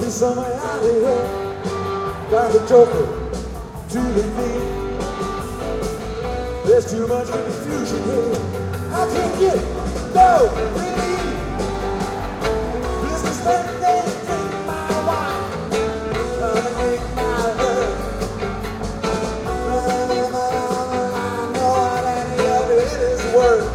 be somewhere out here. Got the joker to the knee. There's too much confusion here. I can't get no relief. Businessmen, they drink my wine. Come and make my love. I know what any of it is worth.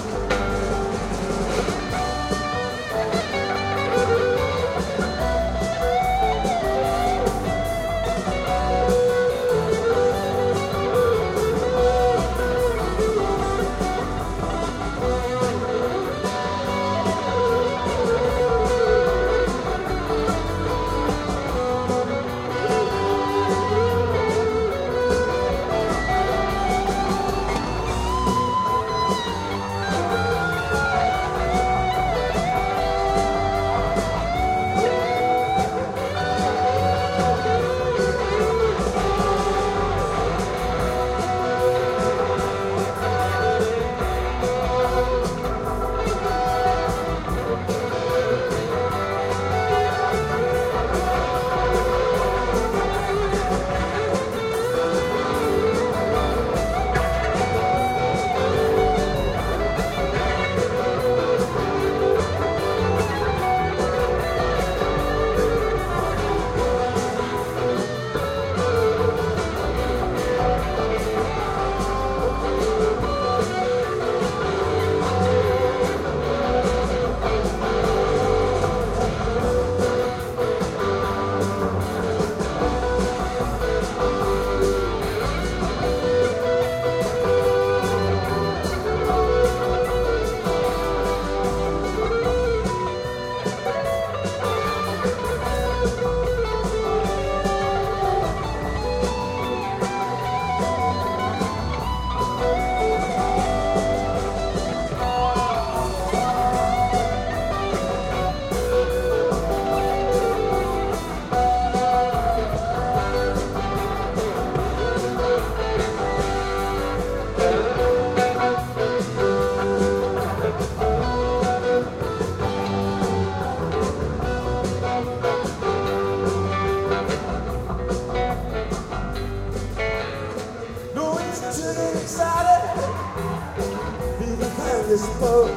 Spoke.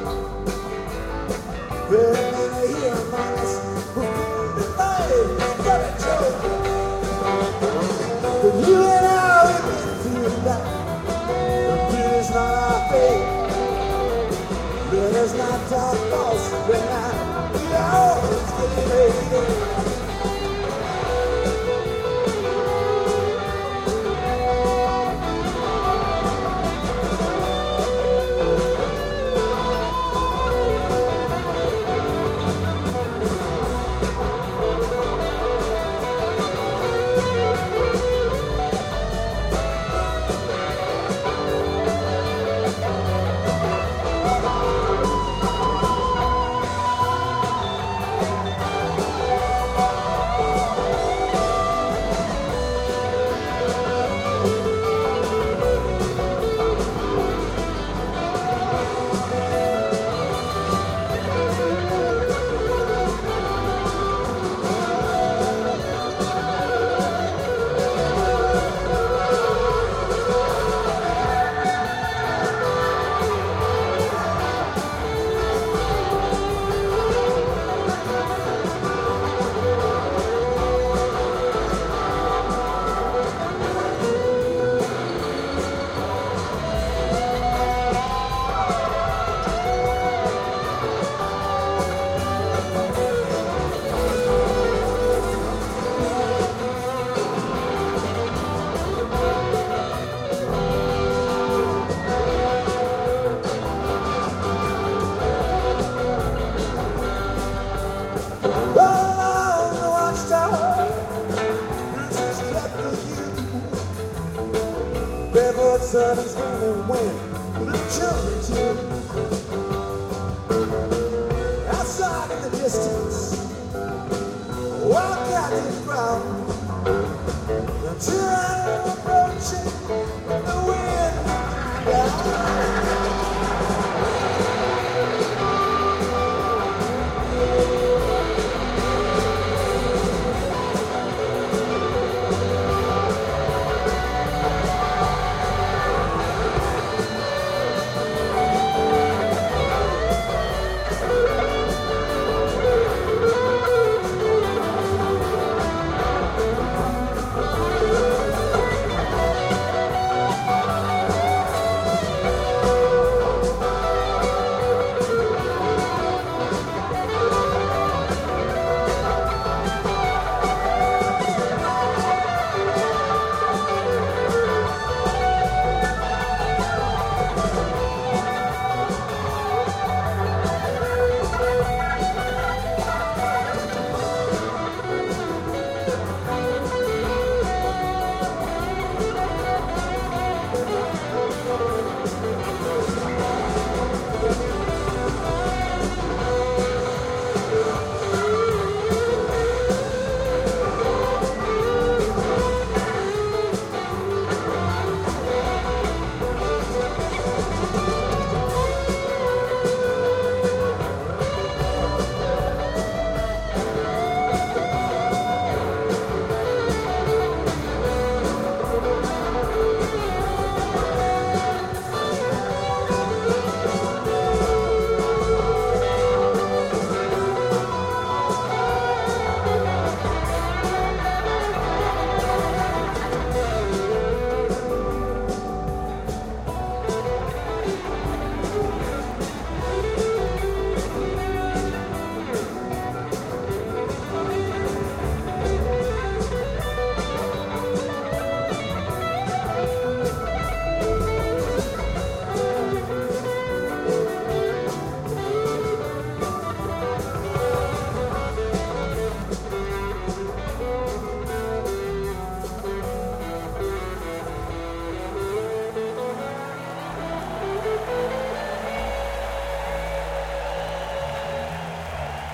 Very many here among us who feel divided for a joke. But you and I, we've been through that. But fear's not our fate. Let us not talk false when we always get ready. Barefoot sun is gonna win the children too. Outside in the distance